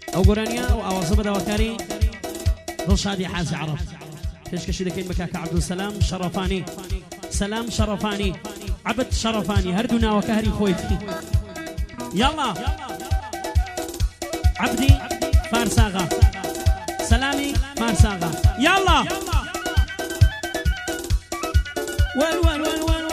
او قرانيا او اوصب دواكاري رشادي حازي عرب تشكشي دكين مكاك عبد السلام شرفاني سلام شرفاني عبد شرفاني هردنا وكهري خويتي يلا عبدي فارساغا سلامي فارساغا يلا وال وال وال وال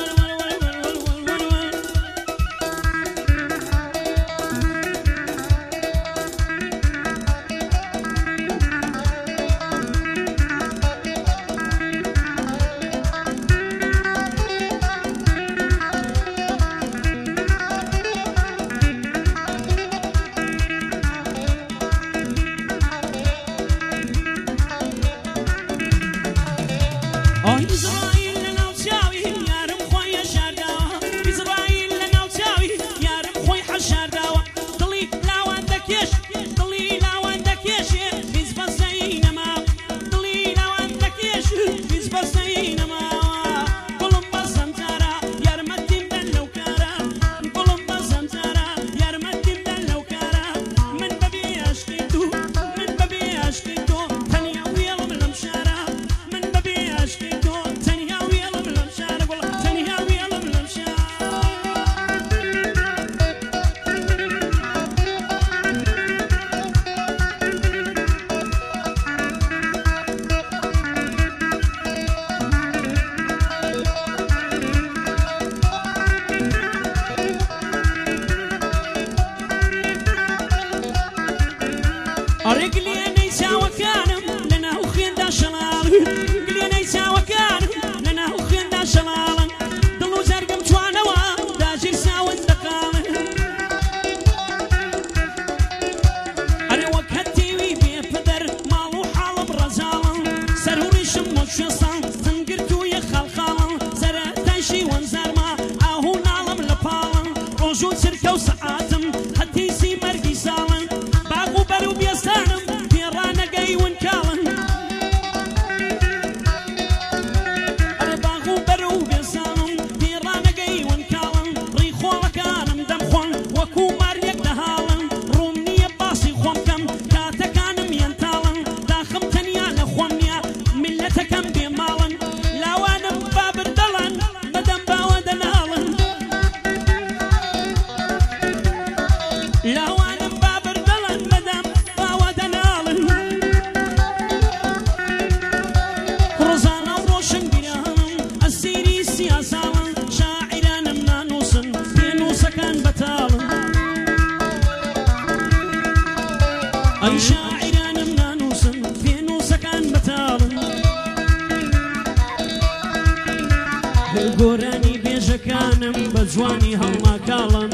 قراني بيجكانم بجواني هما كالن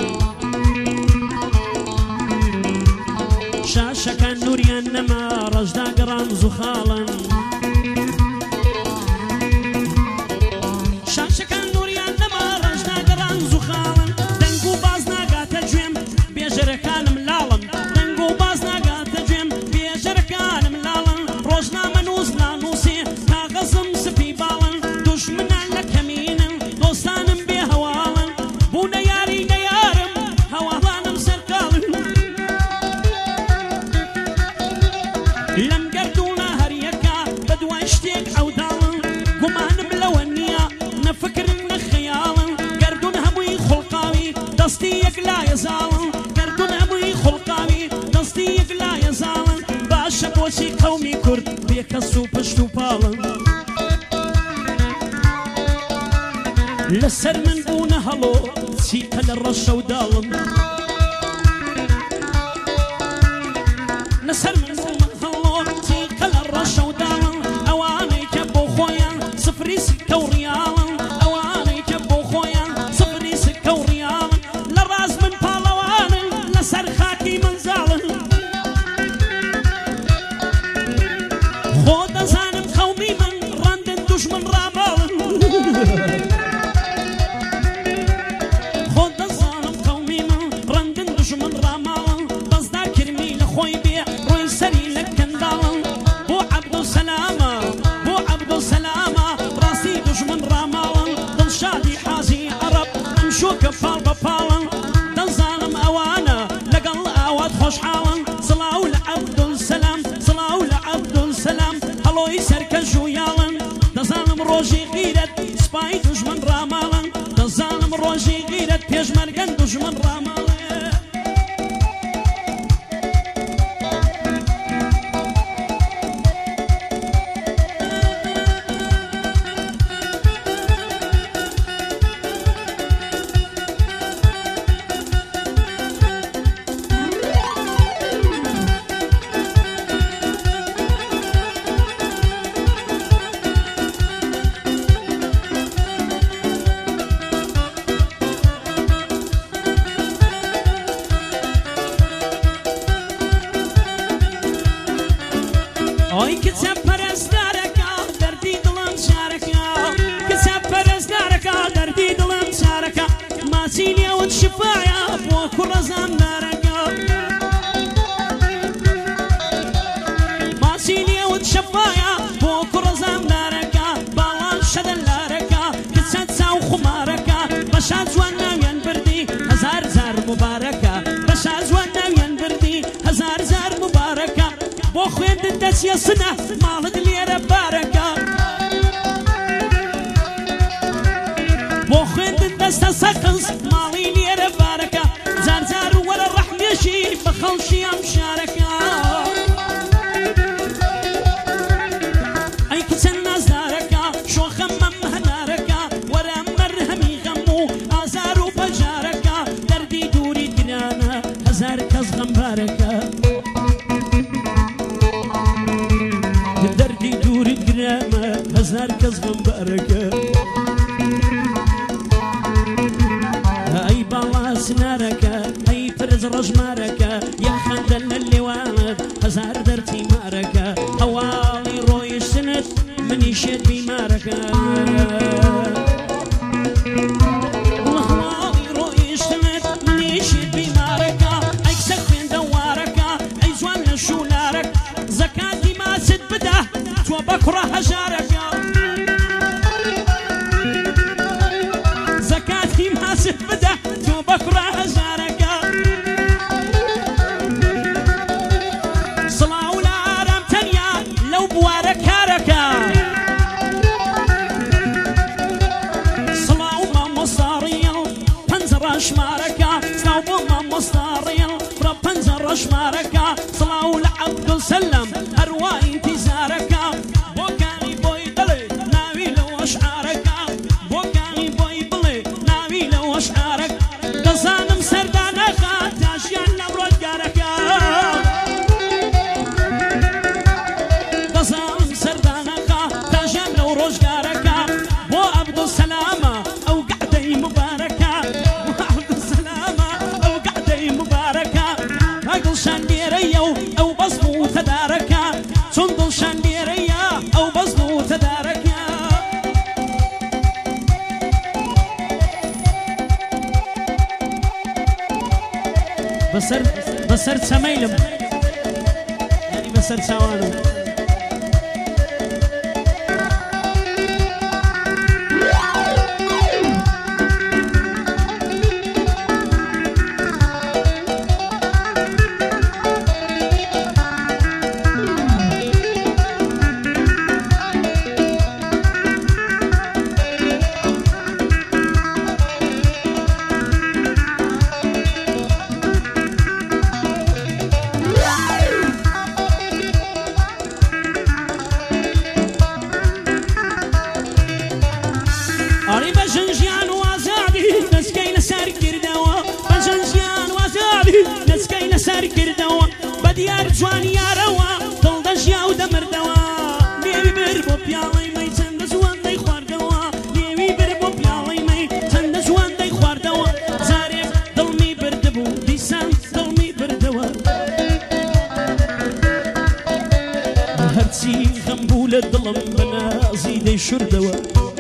شاشة كان نوريان نما رجدا قران زخالن شاشة كان نوريان نما رجدا قران زخالن دنقو بازنا قاتا جويم بيجركانم لالن دنقو بازنا قاتا جويم بيجركانم لالن روجنا منوزنا نوسي كاغزم سفي بالن دشمنا لكمين دوستانم بهوالن بونا ياري نيارم هوالانم سرقالن لم قردونا هريكا بدوا اشتيك عودالن قمانم لونيا نفكر من خيالن قردون هموي خلقاوي دستيك لا يزالن قردون هموي خلقاوي دستيك لا يزالن باشا بوشي قومي كرد بيكسو بشتو بالن لسر من بونا هلو سيقا للرشا ودالن لسر من بونا هلو سيقا للرشا ودالن اواني كبو خويا صفري سكة وريالن اواني كبو خويا صفري سكة وريالن لراز من بالوانن لسر خاكي من زالن خود زانم قومي من راندن دشمن رامالن كفال بفالن دنزانم اوانا لقل اوات خوشحاڵن سڵاو لە عەبدولسەلام سڵاو لە عەبدولسەلام هەڵۆی سەرکەش و یاڵن دەزانم ڕۆژی غیرەت سپای دوژمن ڕاماڵن دەزانم ڕۆژی غیرەت پێشمەرگەن دوژمن ڕاماڵن ئۆی کچە پەرستارەکە دەردی دڵم چارەکە کچە پەرستارەکە دەردی دڵم چارەکە ماچی لێوت شفایە بۆ کوڕە زامدارەکە ماچی لێوت شفایە بۆ کوڕە زامدارەکە باڵان شەدەلارەکە کچە چاو خومارەکە بەشا جوان ناویان بردی هەزار جار مبارەکە بەشا جوان ناویان بردی هەزار جار مبارەکە بۆ خوێندن دەچیە سنە ماڵت لێرە بارەکە بۆ خوێندن دەستە سەقز ماڵی لێرە بارەکە جارجار وەرە ڕەحمێشی بە خەڵشی ئەم شارەکە ئەی کچە نازدارەکە شۆخە مەم هەنارەکە وەرە مەرهەمی غەم و ئازار و بەجارەکە دەردی دووری گرانە هەزار کەس غەمبارەکە دەردی دووری گرانە هەزار کەس غەمبارەکە ئەی باڵا سنارەکە ئەی پرز ڕەژمارەکە یەک خەندە لە لێوانت هەزار دەرتی مارەکە هەواڵی ڕۆیشتنت منیشێت بیمارەکە هەواڵی ڕۆیشتنت منیشێت بیمارەکە ئەی کچە خوێندە وارەکە ئەی جوان لە شولارەک زەکاتی ماچت بدە تۆ بە کوڕە هەژارەکە زەکاتی ماچت بدە تۆ بە کوڕە هەژارەکە سڵاو لە ئارام تەنیا لەو بوارە کارەکە سڵاو مامۆستاڕیڵ پەنجە ڕەشمارەکە سڵاو بۆ مامۆستاڕیڵ بڕە پەنجە ڕەشمارەکە سڵاو لە عەبدولسەلام هەروە ئینتیزارەکە بۆ کاغی بۆی دڵێ ناوی لەو ئەشعارەکە بۆ کاغی بۆی بڵێ ناوی لەو ئەشعارەک دەزانم سەردانەکە تاژیان لەم ڕۆژگارەکە دەزانم سەردانەکە تاژیان لەو ڕۆژگارەکە بۆ عەبدولسەلامە ئەو گەعدەی مبارەکە بۆ عەبدولسەلامە ئەو گەعدەی مبارەکە دڵشان لێرەیە و ئەو بەزم و تەدارەکە چۆن دڵشان لێرەیە ئەو بەزم و تەدارەکە بەسەر چەمەیلم یعنی بەسەر چاوانم بەدیار جوانی یارەوە دڵدەژیا و دەمردەوە لێوی بر بۆ پیاڵەی مەی چەندە جوان دەی خواردەوە لێوی بر بۆ پیاڵەی مەی چەندە جوان دەی خواردەوە جارێک دڵمی بردەبوو دیسان دڵمی بردەوە هەرچی غەم بوو لە دڵم بە نازی دەی شوردەوە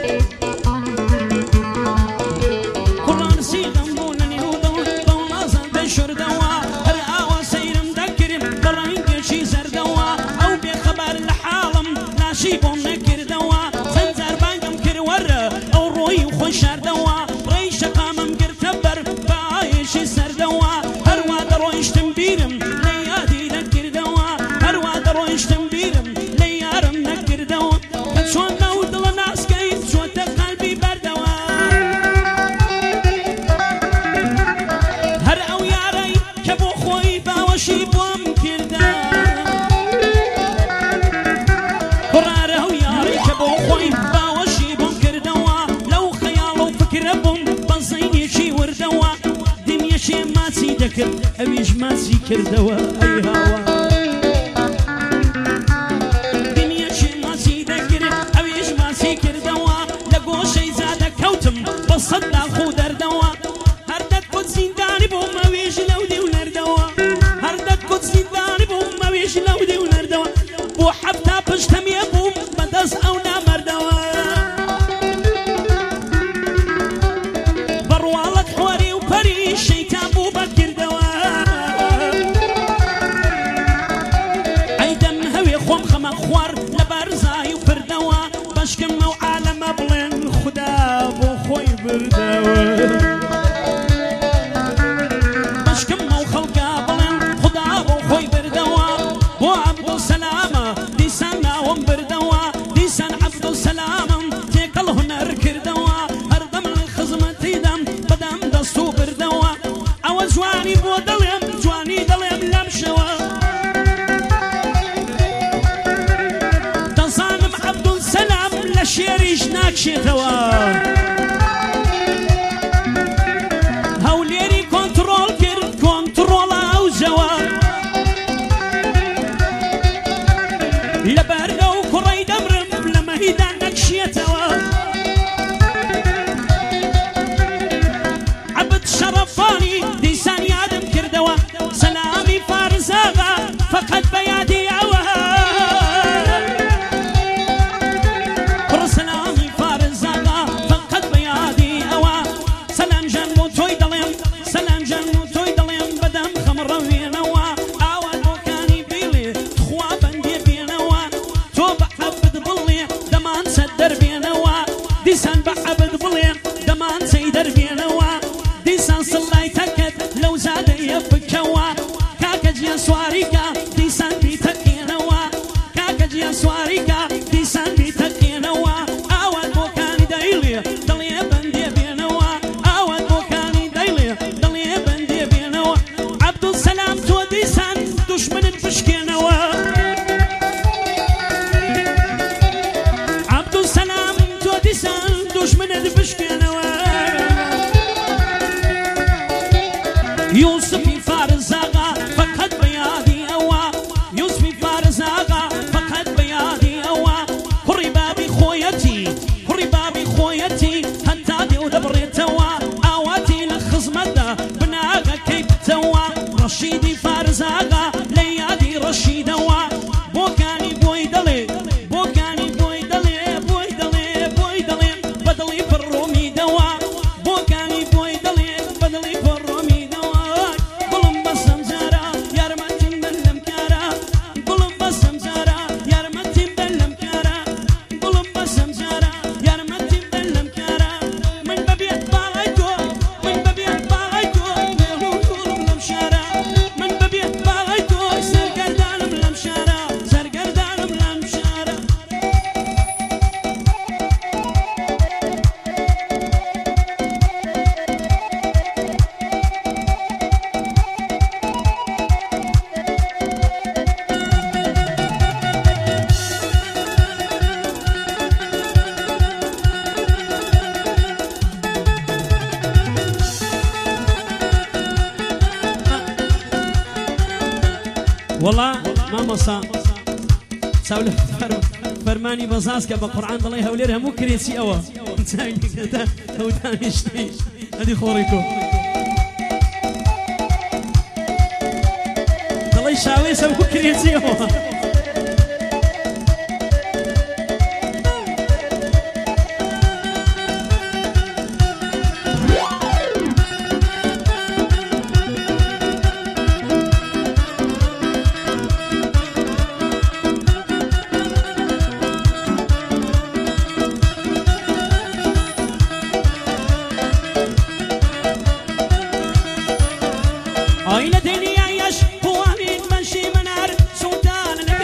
کوڕانسی غەم بوو لە نێو دڵ بەو نازان دەی شوردەوە هەر ئاوا سەیرم دەکرد بە ڕەنگێکی زەردەوە ئەو بێخەبەر لە حاڵم لاشی بۆم نەکردەوە چەند جار بانگم کرد وەرە ئەو ڕۆی و خۆی شاردەوە ڕێی شەقامم گرتە بەر بە ئایەشی سەردەوە هەروە دەڕۆیشتم بیرم خۆی باوەشی بۆم کردا کوڕارە و یاڕی کە بۆ خۆی باوەشی بۆم کردەوە لەو خەیاڵ و فکرە بووم بە زەینێکی وردەوە دنیەشێ ماچی دەکرد ئەویش ماچی کردەوە ئەی هاوە دنیەشێ ماچی دەکرد ئەویش ماچی کردەوە لە گۆشەی زادە کەوتم بە سەد داخ و دەردەوە هەردەت کۆت زیندانی بووم ئەویش لەو دی و نەردەوە هەردەت کۆت زیندانی بووم ئەویش لەو دی و نەردەوە بۆ حەفتا پشتەمێ بووم بەدەست ئەو نامەردەوە بەڕواڵەت حۆری و پەری شەیتان بوو بەکردەوە ئەیدەم هەوێ خۆم خەمە خوار لە بەرزای و پردەوە بەشکمە و عالەمە بڵێن خودا بۆ خۆی بردەوە بەشکمە و خەڵکا بڵێن خودا بۆ خۆی بردەوە بۆ عەبدولسەلامە دیسان ناوم بردەوە دیسان عەبدولسەلامم تێکەڵ هونەر کردەوە هەردەم خزمەتیدەم بەدەم دەست و بردەوە ئەوە جوانی بۆ دەڵێم جوانی دەڵێم لەم شەوە دەزانم عەبدولسەلام لە شێریش ناکشێتەوە هەولێری کۆنتڕۆڵ کرد کۆنتڕۆڵە ئەو جەوە لە بەرگە و کوڕەی دەمرم لە مەهیدان نەکشێتەوە عەبد شەرەفانی دیسان یادم کردەوە سەلامی فارزاغا فەقەت بە یادی ئەوە کوڕ سەلامی فارزاغا فەقەت بە یادی ئەوە سەلام جان بۆ تۆی دەڵێم سەلام جان بۆ تۆی دەڵێم بەدەم خەمڕەوێنەوە ئاوا بۆکانی بیڵێ خوا بەندێ بێنەوە تۆ بە عەبد بڵێ دەمان سەد دەربێنەوە دیسان بە عەبد بڵێ دەمان سەی دەربێنەوە دیسان سڵای تەکەت لەو زادەیە بکەوە کاکە جیان سواریکە دیسان بیتەقێنەوە کاکە جیان سواریکە دیسان بیتەقێنەوە ئاوات بۆکانی دەیڵێ دڵێ بەندێ بێنەوە ئاوات بۆکانی دەیڵێ دڵێ بەندێ بێنەوە عەبدولسەلام تۆ دیسان دوشمنت بشکێنەوە عەبدولسەلام تۆ دیسان دوشمنت بشکێنەوە یوسفی فارزاغا فقط بەیادی ئەوە یوسفی فارزاغا فقط بەیادی ئەوە کوڕی بابی خۆیەتی کوڕی بابی خۆیەتی هەتا دێ و دەبڕێتەوە ئاواتی لە خزمەتە بناغەکەی بتەوە ڕەشیدی فارزاغا لە یادی ڕەشیدەوە بۆکانی بۆی دەڵێ بۆکانی بۆی دەڵێ بۆی دەڵێ بۆی دەڵێ بەدڵی پڕۆمیدەوە بۆکانی بۆی دەڵێ بەدڵی پڕۆمیدەوە گوڵم بەسەم جارە یارمەتیم بەن لەم کارە گوڵم بەسەم جارە یارمەتیم بەن لەم کارە گوڵم بەسەم جارە یارمەتیم بەن لەم کارە من بەبێت باڵای تۆ من بەبێت باڵای تۆ گوڵم لەم شارە من بەبێت باڵای تۆ سەرگەردانم لەم شارە سەرگەردانم لەم شارە والله مامۆستا چاو لە فەرمانی بەزاز کە بە قورعان دەڵێ هەولێر هەموو کرێچی ئەوە چاویەکەتە هەودانیشتی ئەدی خۆڕی کۆ دەڵێ شاوێش هەموو کرێچی ئەوە آیل دنیا یش قوانین منشی منار سلطان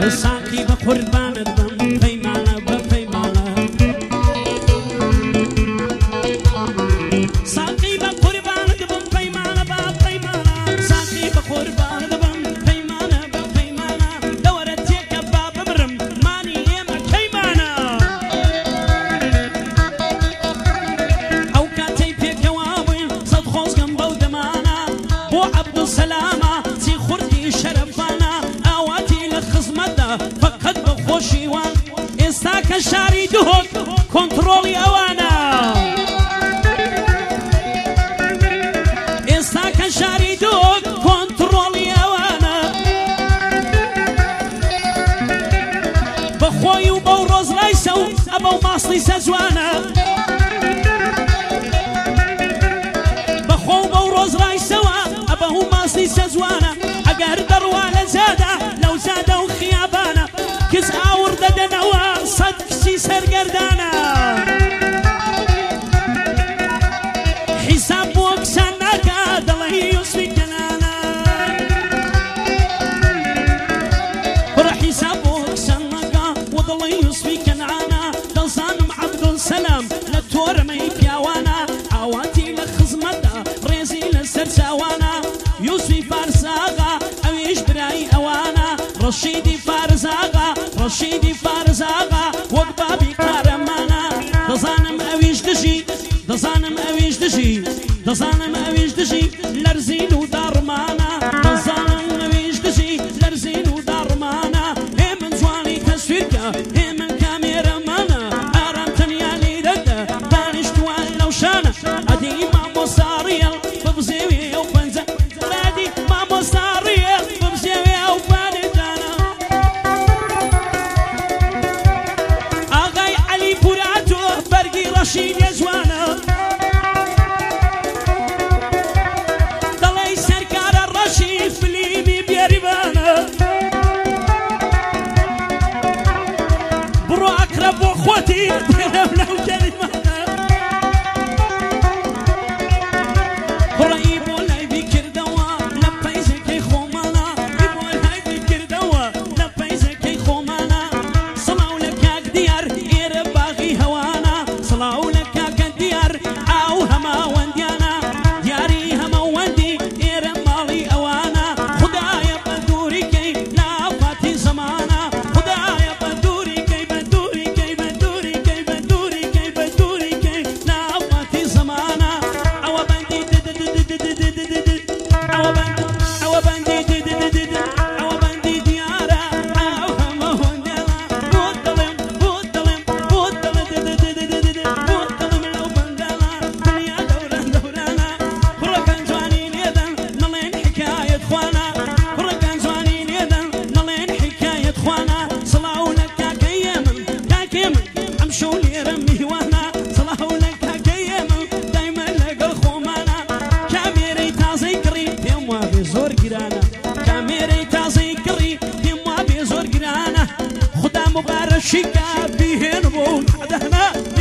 ساقي بقربان دبم پیمانه بپیمانه ساقي بقربان دبم پیمانه بپیمانه ساقي بقربان دبم پیمانه بپیمانه دورتي كباب مرم ماني يما كيمانه او كاتي بيك وابين صد خوز قم بودمانه بو عبد السلامه تي خردي شرفانه اواتي لخزمته فقد بخوشي وان استاك شاري دهوك كنترولي اوانا استاك شاري دهوك كنترولي اوانا بخوي وبوروز ليسو ابو ماصلي سزوانا بخو بوروز ليسو ابو ماصلي سزوانا اقر دروانه زاده لو زاده وخيابانا كز اورد دنوا صدق سي سرقردانا حساب وكسانك دلي يصفي كنانا برا حساب وكسانك ودلي يصفي كنانا دلصانم عبد السلام لتور ميكاوانا عواتي لخزمتا ريزي لسرساوانا يوسفي فارساغا اويش براي اوانا رشيدي فارزاغا رشيدي فارزاغا وقبابي قارمانا دزانم اويش دشي دزانم اويش دشي دزانم اويش دشي لرزين ودارمانا دزانم اويش دشي لرزين ودارمانا هي من زواني تصويركا هي من كاميرا مانا ارام تنيالي ردا دانش توان لو شانا ادي ما مصاريا ببزيوي وبنزا لادي ما مصاريا ببزيوي وبنزانا اغاي علي براتو برقي رشيد يزوانا ضلي سركار الرشيد فليمي بيربانا برو اقرب واخوتي لو كلمانا قريب ولا يفكر دوا لبيزك يخومانا يبغى هاي يفكر دوا لبيزك يخومانا صلاو لك ديار يرباغي هوانا صلاو لك ديار او هما ونديانا دياري هما وندي يرمالي اوانا خدايا بدوري كي لا فاتي زمانا خدايا بدوري كي بدوري كي بدوري كي بدوري كي بدوري كي لا فاتي زمانا او بندي او بندي او بندي ديارا او هما ونديانا بوتلم بوتلم بوتلم بوتلم لو بندانا دنيا دورانا بركان زوانين يدن نلين حكاية خوانا بركان زوانين يدن نلين حكاية خوانا صلاو لك كاكيمن كاكيمن امشوا لي رمي وانا صلاو لك كاكيمن دايما لقى الخومانا كاميري تازيكري يما بزور قرانا كاميري تازيكري يما بزور قرانا خدا مبارشيكا بيهن بون عدهنا